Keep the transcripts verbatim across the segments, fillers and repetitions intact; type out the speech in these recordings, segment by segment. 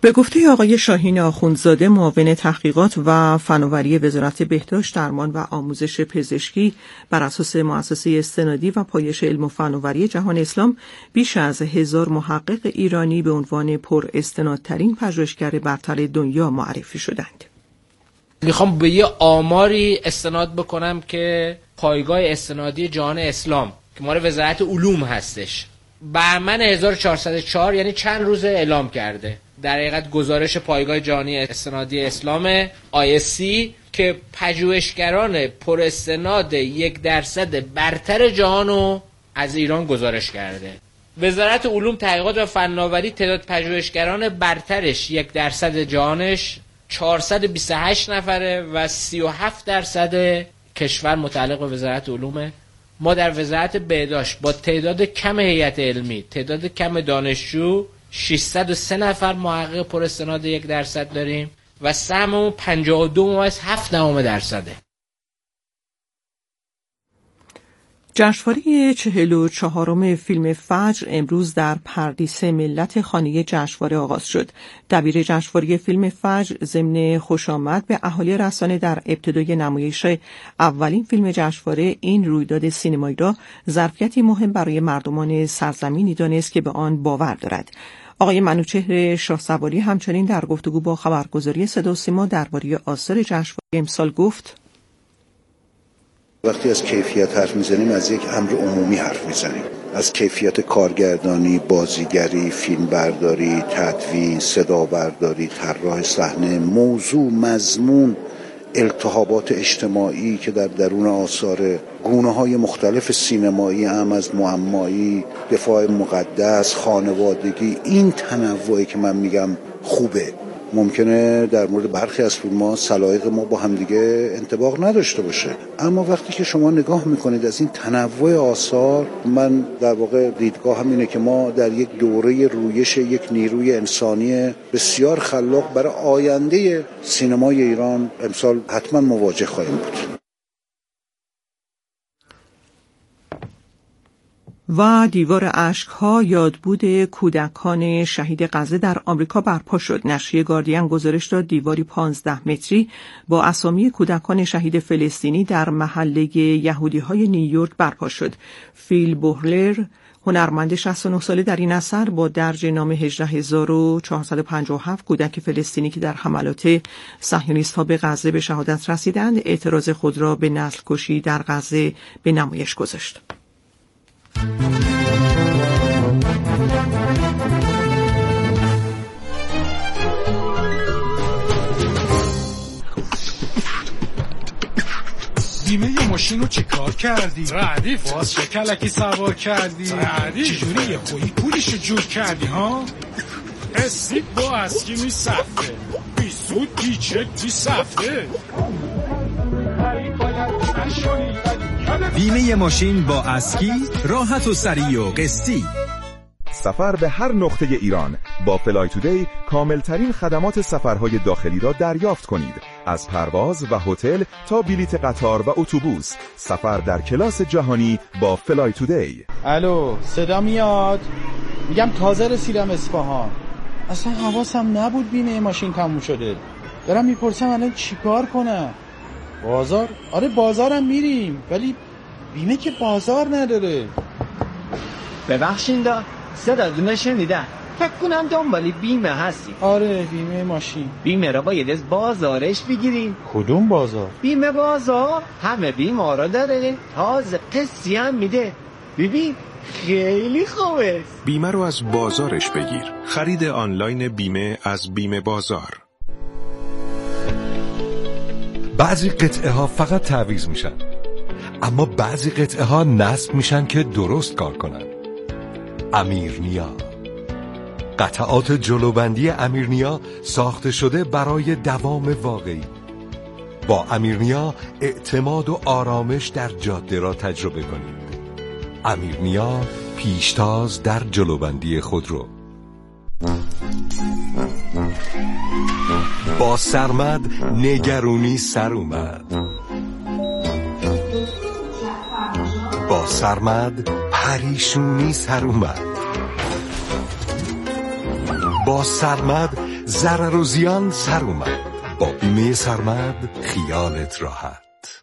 به گفته آقای شاهین آخوندزاده، معاون تحقیقات و فناوری وزارت بهداشت، درمان و آموزش پزشکی، بر اساس مؤسسه استنادی و پایش علم و فناوری جهان اسلام، بیش از هزار محقق ایرانی به عنوان پر استنادترین پژوهشگر برتر دنیا معرفی شدند. میخوام به یه آماری استناد بکنم که پایگاه استنادی جهان اسلام که مال وزارت علوم هستش، بهمن هزار و چهارصد و چهار یعنی چند روز اعلام کرده، در حقیقت گزارش پایگاه جهانی استنادی اسلام آی اس سی که پژوهشگران پر استناد یک درصد برتر جهانو از ایران گزارش کرده. وزارت علوم تحقیقات و فناوری تعداد پژوهشگران برترش یک درصد جهانش چهارصد و بیست و هشت نفره و سی و هفت درصد کشور متعلق به وزارت علومه. ما در وزارت بهداشت با تعداد کم هیئت علمی، تعداد کم دانشجو، ششصد و سه نفر محقق پر استناد یک درصد داریم و سهممون پنجاه و دو ممیز هفت دهم درصده. جشنواره چهل و چهارم فیلم فجر امروز در پردیس ملت خانه جشنواره آغاز شد. دبیر جشنواره فیلم فجر ضمن خوش آمد به اهالی رسانه در ابتدای نمایش اولین فیلم جشنواره این رویداد سینمایی را ظرفیتی مهم برای مردمان سرزمینی دانست که به آن باور دارد. آقای منوچهر شاهسواری همچنین در گفتگو با خبرگزاری صدا و سیما درباره آثار جشنواره امسال گفت: وقتی از کیفیت حرف میزنیم از یک امر عمومی حرف میزنیم، از کیفیت کارگردانی، بازیگری، فیلمبرداری، تدوین، صدابرداری، طراح صحنه، موضوع، مضمون، التهابات اجتماعی که در درون آثار گونه‌های مختلف سینمایی، هم از معمایی، دفاع مقدس، خانوادگی، این تنوعی که من میگم خوبه. ممکنه در مورد برخی از فیلم‌ها سلایق ما با همدیگه انطباق نداشته باشه، اما وقتی که شما نگاه میکنید از این تنوع آثار، من در واقع دیدگاهم اینه که ما در یک دوره رویش یک نیروی انسانی بسیار خلاق برای آینده سینمای ایران امسال حتما مواجه خواهیم بود. و دیوار اشک‌ها یادبود کودکان شهید غزه در آمریکا برپا شد. نشریه گاردین گزارش داد دیواری پانزده متری با اسامی کودکان شهید فلسطینی در محله یهودی‌های نیویورک برپا شد. فیل بوهلر، هنرمند شصت و نه ساله، در این اثر با درج نام هجده هزار و چهارصد و پنجاه و هفت کودک فلسطینی که در حملات صهیونیست‌ها به غزه به شهادت رسیدند، اعتراض خود را به نسل کشی در غزه به نمایش گذاشت. بیمه ماشین رو چه کار کردی؟ ردیف باز چه کلکی سوار کردی؟ ردیف چجوری یه خویی پولیشو جور کردی ها؟ استیک با اسکی می سفته بی سود بی چک بی سفته. بیمه ماشین با اسکی راحت و سریع و قسطی. سفر به هر نقطه ایران با فلای تودی کاملترین خدمات سفرهای داخلی را دریافت کنید. از پرواز و هتل تا بلیت قطار و اتوبوس، سفر در کلاس جهانی با فلای تودی. الو، صدا میاد؟ میگم تازه رسیدم اصفهان. اصلا حواسم نبود بیمه ماشین تموم شده. دارم میپرسم الان چیکار کنم؟ بازار؟ آره بازارم میریم، ولی بیمه که بازار نداره. ببخشید صداتون شنیدم، فکر کنم دنبالی بیمه هستی. آره بیمه ماشین. بیمه را باید از بازارش بگیریم. کدوم بازار؟ بیمه بازار همه بیمه را داره، تازه قسطی هم میده. ببین خیلی خوبه. بیمه رو از بازارش بگیر. خرید آنلاین بیمه از بیمه بازار. بعضی قطعه ها فقط تعویض میشن، اما بعضی قطعه ها نصب میشن که درست کار کنن. امیرنیا، قطعات جلوبندی امیرنیا ساخته شده برای دوام واقعی. با امیرنیا اعتماد و آرامش در جاده را تجربه کنید. امیرنیا، پیشتاز در جلوبندی خودرو. با سرمد نگرونی سر اومد. با سرمد پریشونی سر اومد. با سرمد ضرر و زیان سر اومد. با بیمه سرمد خیالت راحت.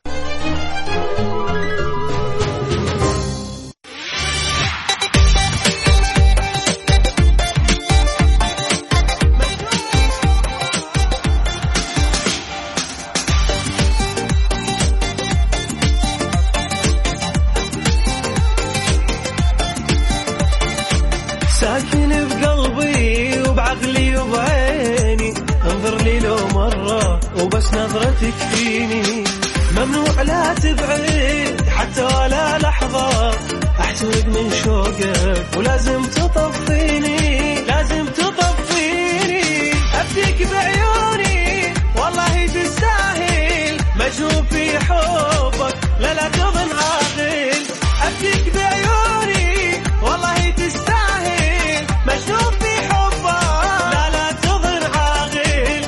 ساكن بقلبي وبعقلي وبعيني، انظر لي لو مرة وبس نظرتك فيني، ممنوع لا تبعد حتى ولا لحظة، احترق من شوقك ولازم تطفيني، لازم تطفيني، ابديك بعيوني والله تستاهل، مجنون في حبك لا لا تظن عاقل، ابديك بعيوني والله تستاهل، مجنون في حبك لا لا تظن عاقل.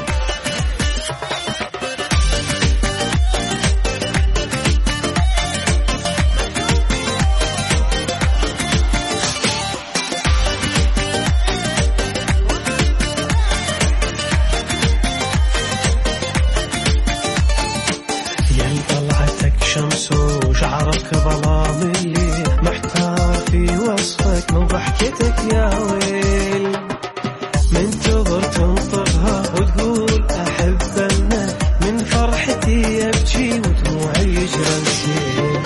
يا طلعتك شمس وشعرك ظلام الليل، محتار في وصفك من ضحكتك يا ويل، منتظر تنطقها وتقول أحبنا، من فرحتي يبكي ودموعي يجرى السيل.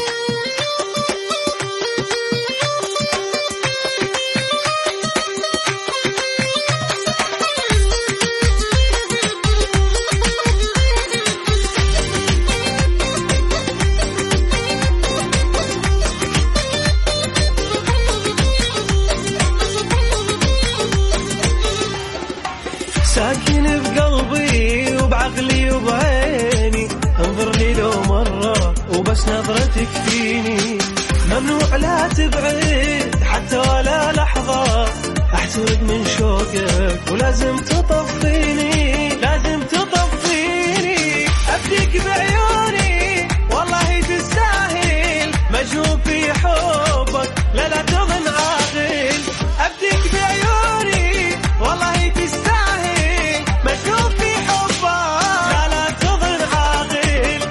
ساكن بقلبي وبعقلي وبعيني، انظر لي لو مرة وبس نظرتك فيني، ممنوع لا تبعد حتى ولا لحظة، احترق من شوقك ولازم تطفيني، لازم تطفيني، ابديك بعيوني والله تستاهل، مجنون في حبك لا لا تظن عاقل، ابديك بعيوني والله تستاهل، مجنون في حبك لا لا تظن عاقل.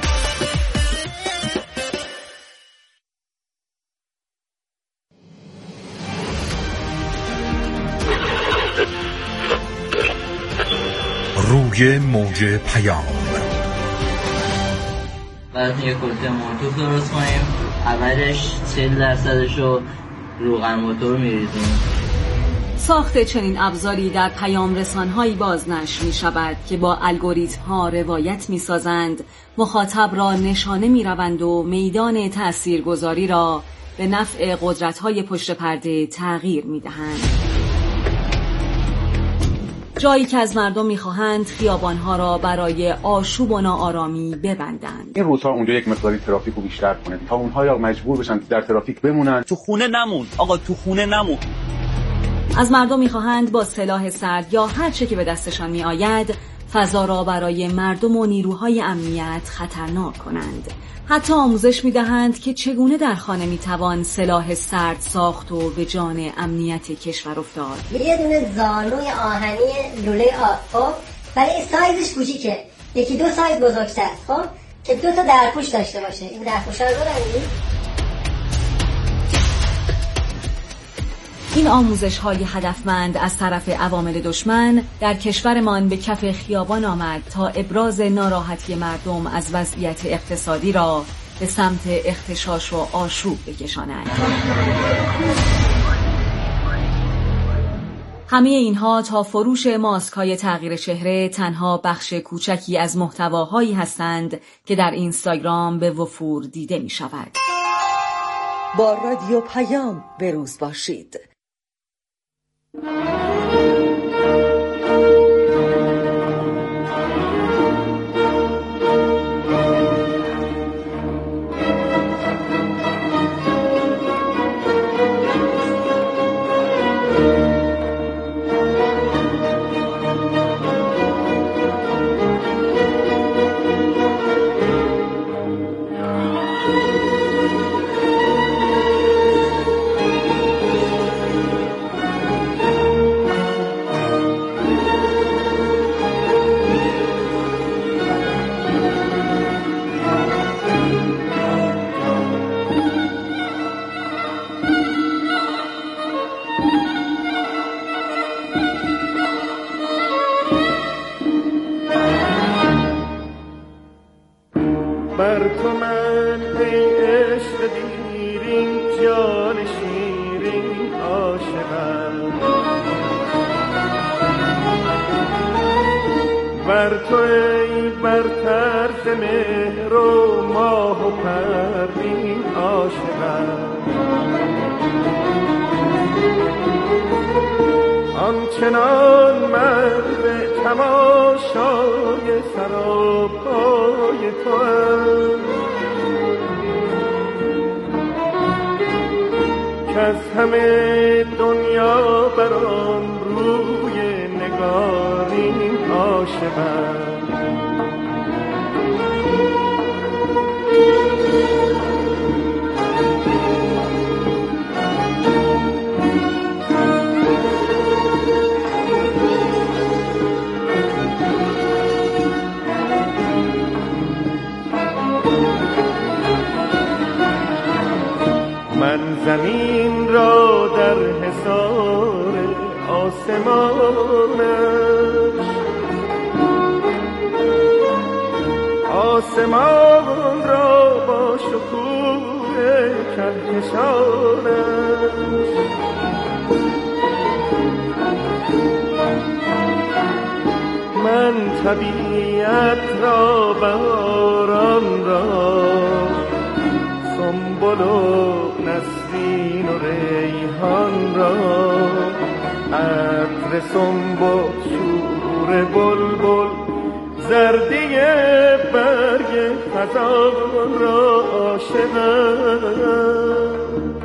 روی موج پیام. بعد یه کوکتل مولوتوف درست کنیم، اولش چهل درصدشو روغن موتور میریزیم. ساخت چنین ابزاری در پیام رسانهایی بازنشر می شود که با الگوریتم ها روایت می سازند، مخاطب را نشانه می روند و میدان تاثیرگذاری را به نفع قدرت های پشت پرده تغییر می دهند. جایی که از مردم می خواهند خیابانها را برای آشوب و ناآرامی ببندند. این روزها اونجا یک مقداری ترافیک رو بیشتر کنه تا اونها یا مجبور بشن در ترافیک بمونن. تو خونه نمون آقا، تو خونه نمون. از مردم می‌خواهند با سلاح سرد یا هر چه که به دستشان می‌آید فضا را برای مردم و نیروهای امنیت خطرناک کنند. حتی آموزش می‌دهند که چگونه در خانه می‌توان سلاح سرد ساخت و به جان امنیت کشور افتاد. یه دونه زانوی آهنی لوله آب، ولی سایزش کوچیکه، یکی دو سایز بزرگتر، خب که دو تا درپوش داشته باشه. این درپوشا رو ببینید. این آموزش‌های هدفمند از طرف عوامل دشمن در کشورمان به کف خیابان آمد تا ابراز ناراحتی مردم از وضعیت اقتصادی را به سمت اغتشاش و آشوب بکشاند. همه اینها تا فروش ماسک‌های تغییر چهره تنها بخش کوچکی از محتواهایی هستند که در اینستاگرام به وفور دیده می‌شود. با رادیو پیام به روز باشید. بر تو من ای عشق دیرین جان شیرین عاشقم بر تو ای بر طرف مهر و ماه و پروین عاشقم آنچنان من به تماشای سراپای توام که از همه دنیا بر آن روی نگارین عاشقم من زمین را در حصار آسمانش آسمان را با شکوه کهکشانش من طبیعت را بهاران را سنبل و نسرین و ریحان را عطر سنبل شور بلبل زردی برگ خزان را عاشقم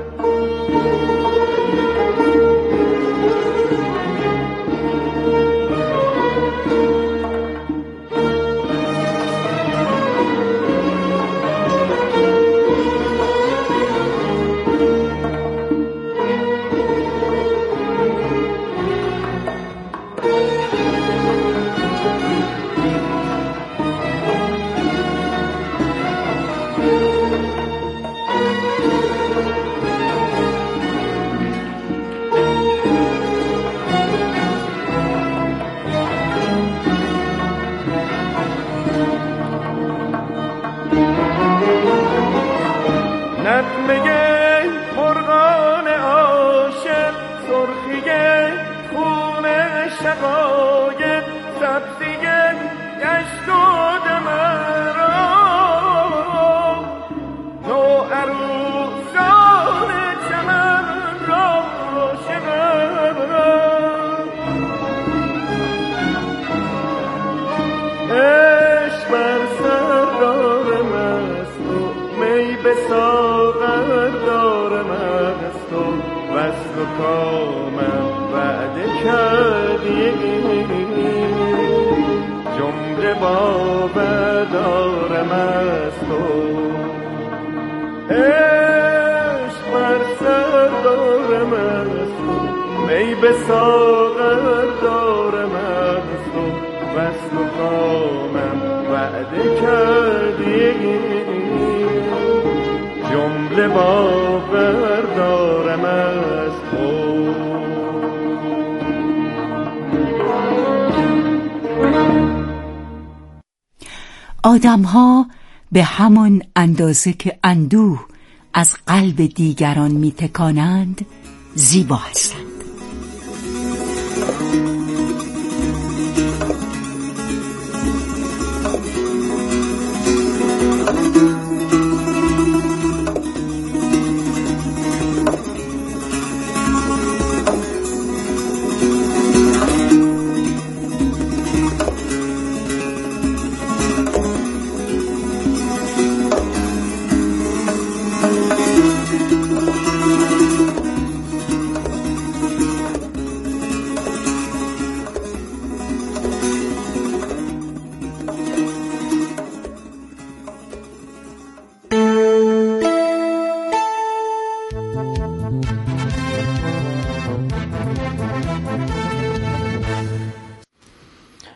آدم‌ها به همان اندازه که اندوه از قلب دیگران می‌تکانند زیبا هستند.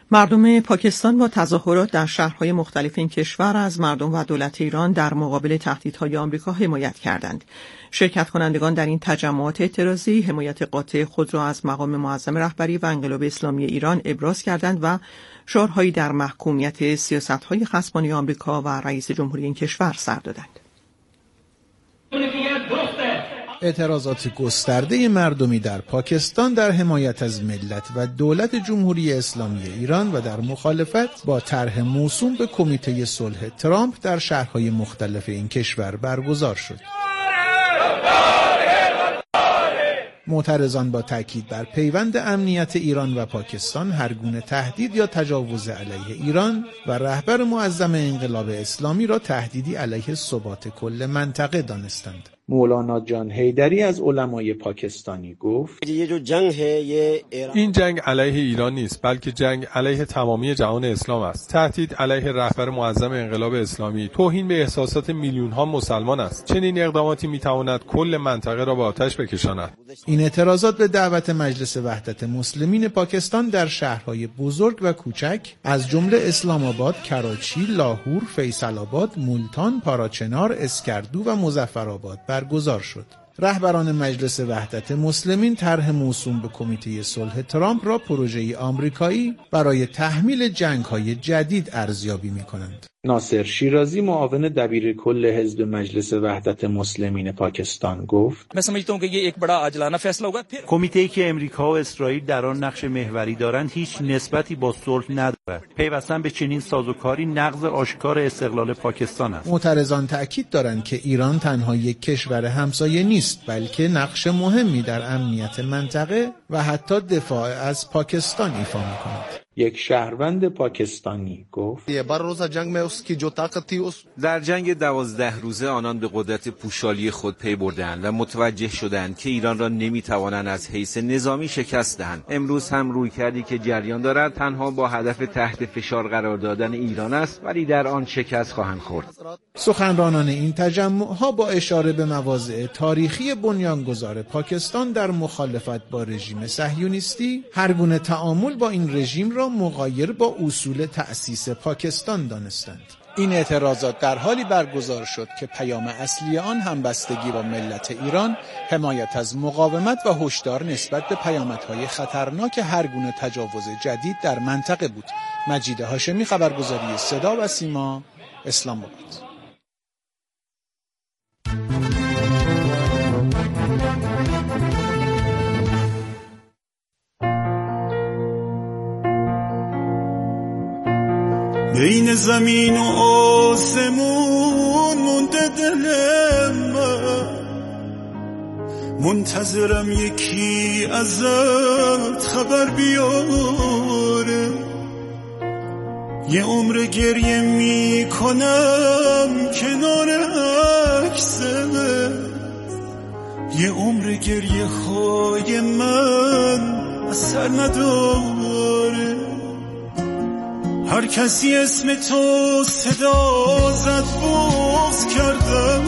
مردم پاکستان با تظاهرات در شهرهای مختلف این کشور از مردم و دولت ایران در مقابل تهدیدهای آمریکا حمایت کردند. شرکت کنندگان در این تجمعات اعتراضی حمایت قاطع خود را از مقام معظم رهبری و انقلاب اسلامی ایران ابراز کردند و شعارهایی در محکومیت سیاست‌های خصمانه آمریکا و رئیس جمهوری این کشور سر دادند. اعتراضات گسترده مردمی در پاکستان در حمایت از ملت و دولت جمهوری اسلامی ایران و در مخالفت با طرح موسوم به کمیته صلح ترامپ در شهرهای مختلف این کشور برگزار شد. معترضان با تاکید بر پیوند امنیت ایران و پاکستان هر گونه تهدید یا تجاوز علیه ایران و رهبر معظم انقلاب اسلامی را تهدیدی علیه ثبات کل منطقه دانستند. مولانا جان حیدری از علمای پاکستانی گفت این جنگ علیه ایران نیست، بلکه جنگ علیه تمامی جهان اسلام است. تهدید علیه رهبر معظم انقلاب اسلامی توهین به احساسات میلیون ها مسلمان است. چنین اقداماتی میتواند کل منطقه را به آتش بکشاند. این اعتراضات به دعوت مجلس وحدت مسلمین پاکستان در شهرهای بزرگ و کوچک از جمله اسلام آباد، کراچی، لاهور، فیصل آباد، مولتان، پاراچنار، اسکردو و مظفرآباد برگزار شد. رهبران مجلس وحدت مسلمین طرح موسوم به کمیته صلح ترامپ را پروژه‌ای آمریکایی برای تحمیل جنگ‌های جدید ارزیابی می‌کنند. ناصر شیرازی معاون دبیر کل حزب مجلس وحدت مسلمین پاکستان گفت: کمیته‌ای که امریکا و اسرائیل در آن نقش محوری دارند هیچ نسبتی با صلح ندارد. پیوستن به چنین سازوکاری نقض آشکار استقلال پاکستان است. معترضان تأکید دارند که ایران تنها یک کشور همسایه نیست، بلکه نقش مهمی در امنیت منطقه و حتی دفاع از پاکستان ایفا می‌کند. یک شهروند پاکستانی گفت: در جنگ دوازده روزه آنان به قدرت پوشالی خود پی بردند و متوجه شدند که ایران را نمیتوانند از حیث نظامی شکست دهند. امروز هم روی کردی که جریان دارد تنها با هدف تحت فشار قرار دادن ایران است، ولی در آن شکست خواهند خورد. سخنرانان این تجمع‌ها با اشاره به مواضع تاریخی بنیانگذار پاکستان در مخالفت با رژیم صهیونیستی هر گونه تعامل با این رژیم را مغایر با اصول تأسیس پاکستان دانستند. این اعتراضات در حالی برگزار شد که پیام اصلی آن همبستگی با ملت ایران، حمایت از مقاومت و هشدار نسبت به پیامدهای خطرناک هر گونه تجاوز جدید در منطقه بود. مجید هاشمی، خبرگزاری صدا و سیما، اسلام آباد. بین زمین و آسمون مونده دل من، منتظرم یکی ازت خبر بیاره. یه عمر گریه میکنم کنار عکست، یه عمر گریه های من اثر نداره. هر کسی اسم تو صدا زد بغض کردم،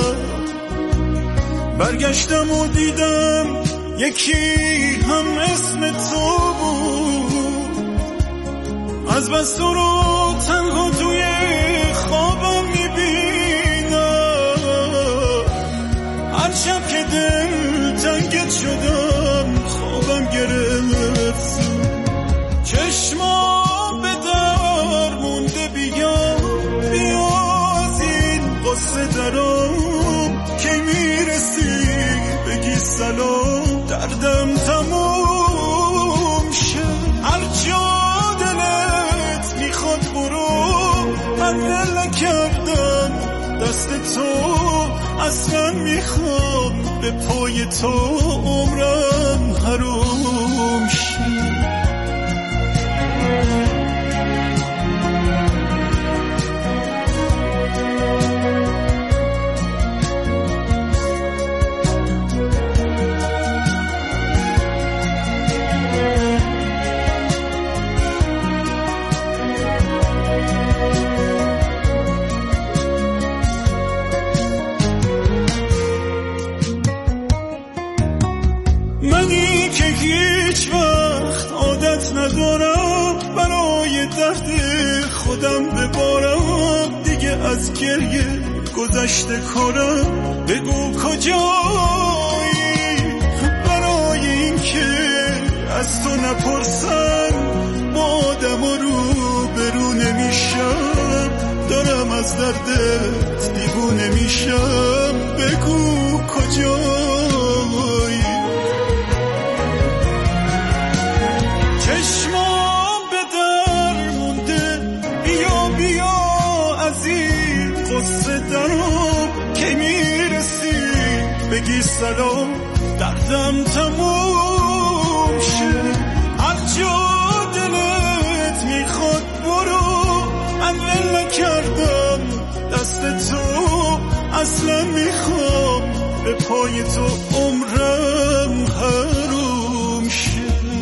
برگشتم و دیدم یکی هم اسم تو بود. از بس تو رو تنها توی خوابم میبینم، هر شب که دل تنگت شدم خوابم گرفت. چشما به در مونده، بیا بیا از این قصه درام که میرسی بگی سلام، دردم تموم شد. هر جا دلت میخواد برو، من نکردم دست تو، اصلا میخوام به پای تو عمرم حروم شد. منی که هیچ وقت خودم ببارم دیگه از گریه گذشته کارم. بگو کجایی برای این که از تو نپرسم، با آدم رو برو نمیشم، دارم از دردت دیوونه میشم. بگو کجایی. چشمام به در مونده، بیا بیا از این قصه درم که میرسی بگی سلام، دردم تموم شه. هر جا دلت میخواد برو، من ول نکردم دست تو، اصلا میخوام به پای تو عمرم حروم شه.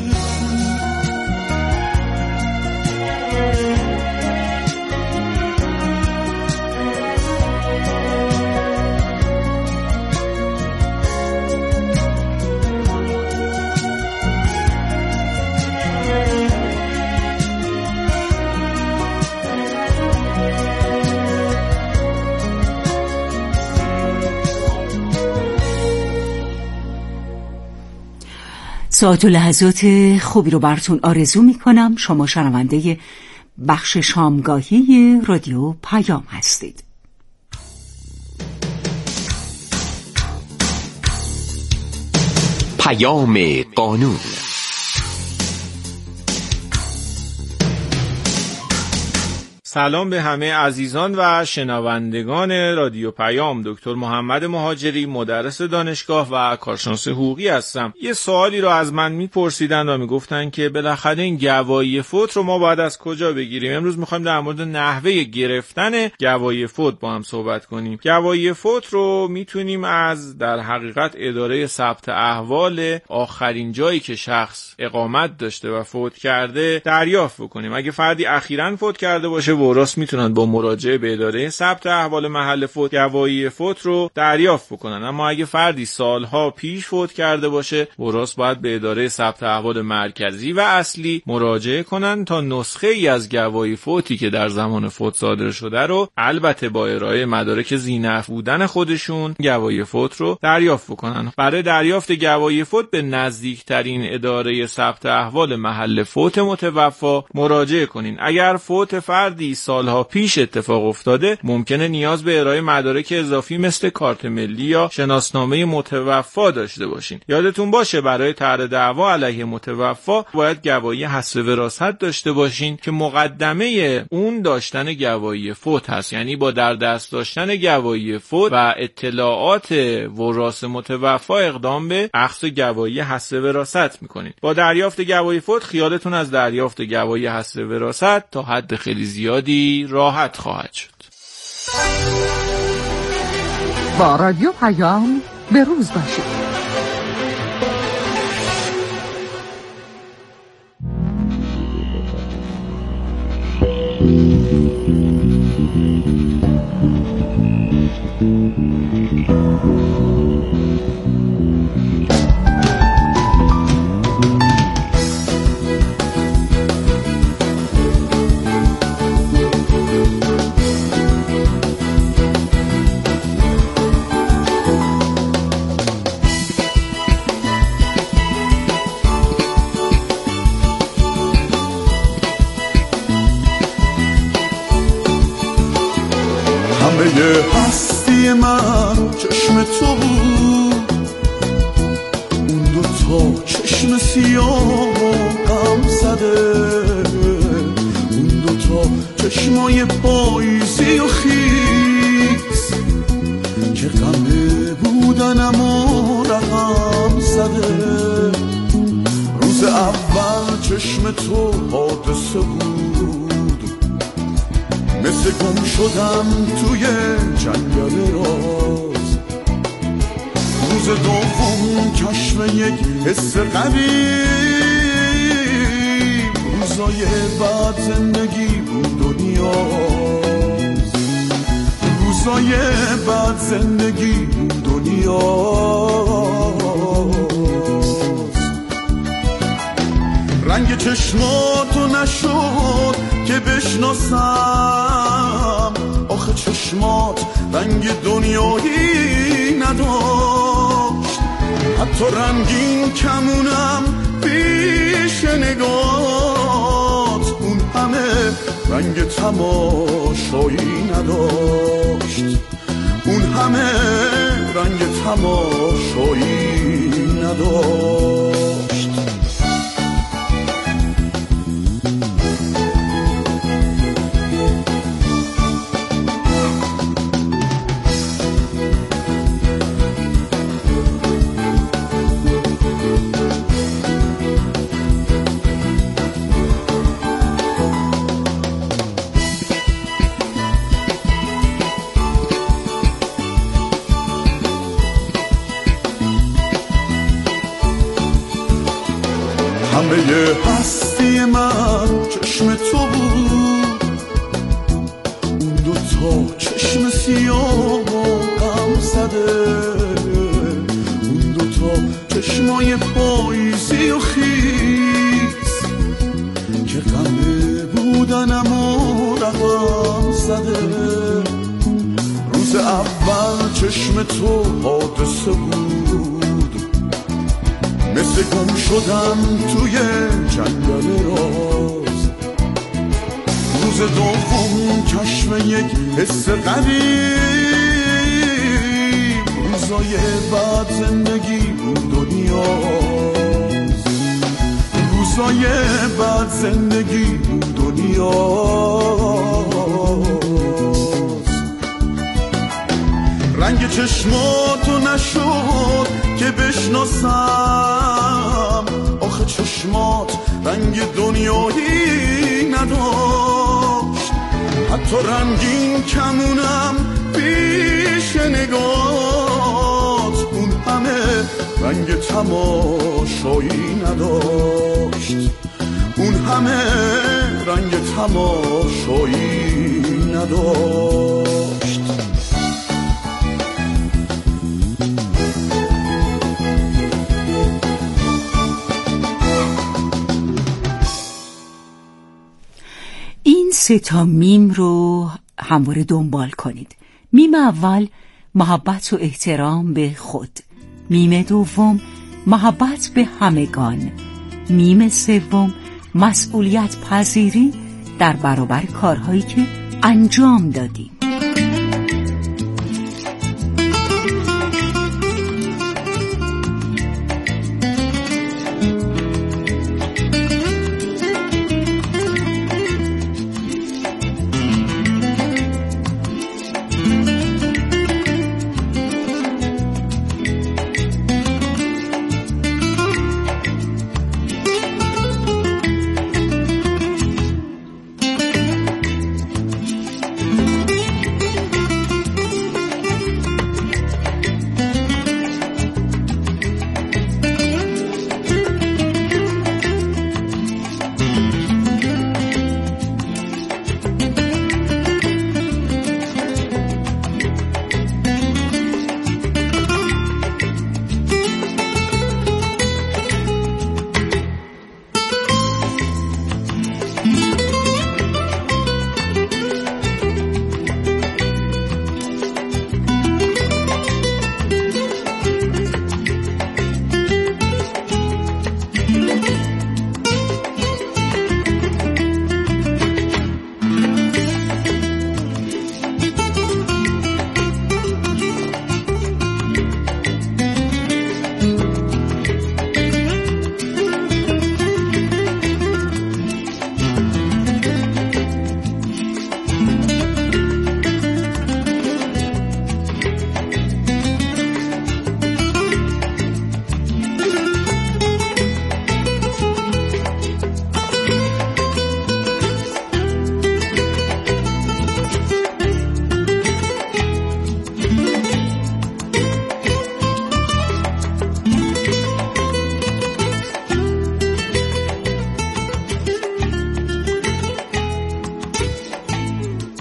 ساعت و لحظات خوبی رو براتون آرزو میکنم. شما شنونده بخش شامگاهی رادیو پیام هستید. پیام قانون. سلام به همه عزیزان و شنوندگان رادیو پیام. دکتر محمد مهاجری، مدرس دانشگاه و کارشناس حقوقی هستم. یه سوالی رو از من میپرسیدن و میگفتن که بالاخره این گواهی فوت رو ما باید از کجا بگیریم. امروز میخوایم در مورد نحوه گرفتن گواهی فوت با هم صحبت کنیم. گواهی فوت رو میتونیم از در حقیقت اداره ثبت احوال آخرین جایی که شخص اقامت داشته و فوت کرده دریافت بکنیم. اگه فردی اخیراً فوت کرده باشه، ورث میتونن با مراجعه به اداره ثبت احوال محل فوت گواهی فوت رو دریافت بکنن. اما اگه فردی سالها پیش فوت کرده باشه، ورث باید به اداره ثبت احوال مرکزی و اصلی مراجعه کنن تا نسخه ای از گواهی فوتی که در زمان فوت صادر شده رو، البته با ارائه مدارک ذی‌نفع بودن خودشون، گواهی فوت رو دریافت بکنن. برای دریافت گواهی فوت به نزدیکترین اداره ثبت احوال محل فوت متوفی مراجعه کنین. اگر فوت فردی سالها پیش اتفاق افتاده، ممکنه نیاز به ارائه مدارک اضافی مثل کارت ملی یا شناسنامه متوفی داشته باشین. یادتون باشه برای طرح دعوا علیه متوفی باید گواهی حذف وراثت داشته باشین که مقدمه اون داشتن گواهی فوت هست. یعنی با در دست داشتن گواهی فوت و اطلاعات وراث متوفی اقدام به اخذ گواهی حذف وراثت میکنین. با دریافت گواهی فوت خیالتون از دریافت گواهی حذف وراثت تا حد خیلی زیادی راحت خواهد شد. با رادیو پیام به روز باشید. هستی من چشم تو بود، اون دوتا چشم سیاه غم زده، اون دوتا چشمای پاییزی و خیس که غمه بودنم و رقم زده. روز اول چشم تو حادثه بود، مثل گم شدم توی جنگل راز. روز دوم کشف یک حس غریب، روزای بعد زندگی بود دنیاز، روزای بعد زندگی بود دنیاز. رنگ چشماتو نشد که بشه بشناسم. آخه چشمات رنگ دنیایی نداشت، حتی رنگین کمونم پیش نگات اون همه رنگ تماشایی نداشت، اون همه رنگ تماشایی نداشت. همه هستی من چشم تو بود، اون دوتا چشم سیاه غم زده، اون دوتا چشمای پاییزی و خیز که غمه بودنم و رقم زده. روز اول چشم تو حادثه بود، مثل گم شدم توی جنگل راز. روز دوم کشف یک حس غریب، روزای بعد زندگی بود دنیاست، روزای بعد زندگی بود دنیاست. رنگ چشماتو نشد که بشناسم، آخه چشمات رنگ دنیایی نداشت، حتی رنگین کمونم پیش نگات اون همه رنگ تماشایی نداشت، اون همه رنگ تماشایی نداشت. سه تا میم رو همواره دنبال کنید. میم اول محبت و احترام به خود، میم دوم محبت به همگان، میم سوم مسئولیت پذیری در برابر کارهایی که انجام دادیم.